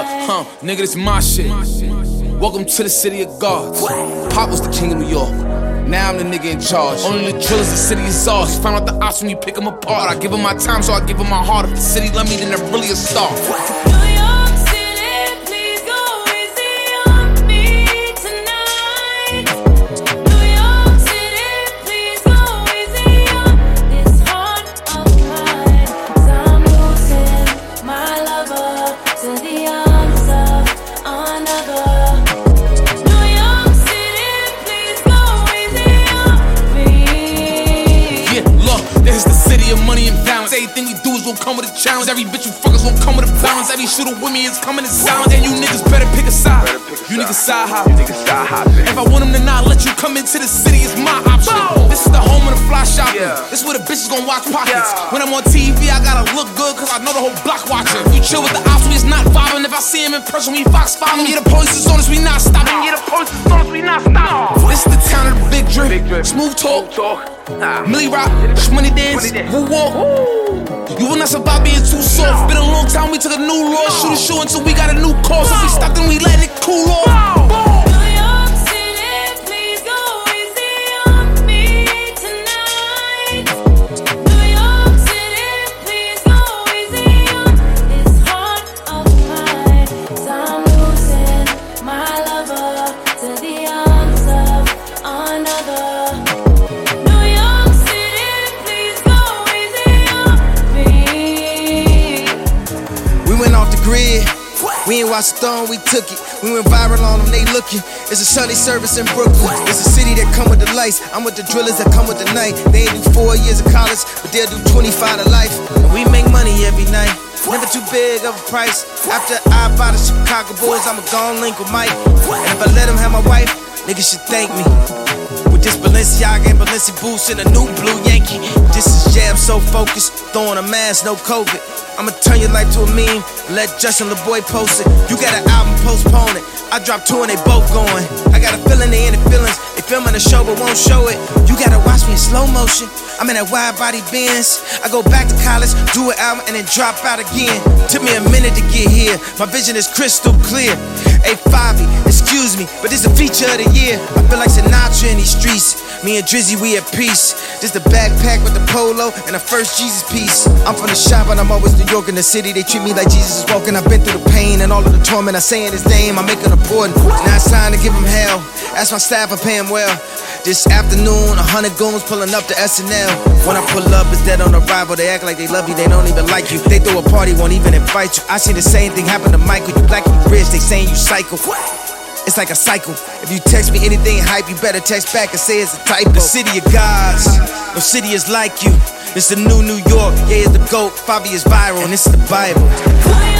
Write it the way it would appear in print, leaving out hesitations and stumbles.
Nigga, this my shit. Welcome to the city of gods. Pop was the king of New York. Now I'm the nigga in charge. Only the drillers, the city is ours. Find out the odds when you pick them apart. I give them my time, so I give them my heart. If the city love me, then they're really a star. Money and balance. Everything we do is gonna come with a challenge. Every bitch you fuck is gonna come with a balance. Every shooter with me is coming in silence. And you niggas better pick a side. You niggas side hopping. If I want them to not let you come into the city, it's my option. This is the home of the fly shopping. This is where the bitches gonna watch pockets. When I'm on TV, I gotta look good, cause I know the whole block watching. If you chill with the ops, we is not vibing. If I see him in person, we fox following. Yeah, the police is on us, we not stopping. This is the town of the big drip. Smooth talk. Millie Rock, Money Dance, Woo Walk. You will not survive being too soft. Been a long time, we took a new law. Shoot a show until we got a new cause. If we stop, then we letting it cool off. We ain't watched the throne, we took it. We went viral on them, they looking. It's a Sunday service in Brooklyn. It's a city that come with the lights. I'm with the drillers that come with the night. They ain't do 4 years of college, but they'll do 25 to life. And we make money every night. Never too big of a price. After I buy the Chicago Bulls, I'ma go and link with Mike. And if I let him have my wife, niggas should thank me. With this Balenciaga and Balenci boots and a new blue Yankee. This is jam so focused, throwing a mask, no COVID. I'ma turn your life to a meme, let Justin LeBoy post it. You got an album, postpone it. I dropped 2 and they both going. I got a feeling they in the feelings. They filming the show but won't show it. You gotta watch me in slow motion. I'm in that wide body Benz. I go back to college, do an album and then drop out again. Took me a minute to get here. My vision is crystal clear. Hey Fabi, excuse me, but this a feature of the year. I feel like Sinatra in these streets. Me and Drizzy, we at peace. This the backpack with the polo and the first Jesus piece. I'm from the shop and I'm always New York in the city. They treat me like Jesus is walking. I've been through the pain and all of the torment. I saying his name, I make it important. Now it's time to give him hell. Ask my staff, I pay him well. This afternoon, 100 goons pulling up to SNL. When I pull up, it's dead on arrival. They act like they love you, they don't even like you. They throw a party, won't even invite you. I seen the same thing happen to Michael. You black and you rich, they saying you psycho. It's like a cycle. If you text me anything hype, you better text back and say it's a typo. The city of gods, no city is like you. It's the new New York, yeah, it's the GOAT. Fabi is viral, and it's the Bible.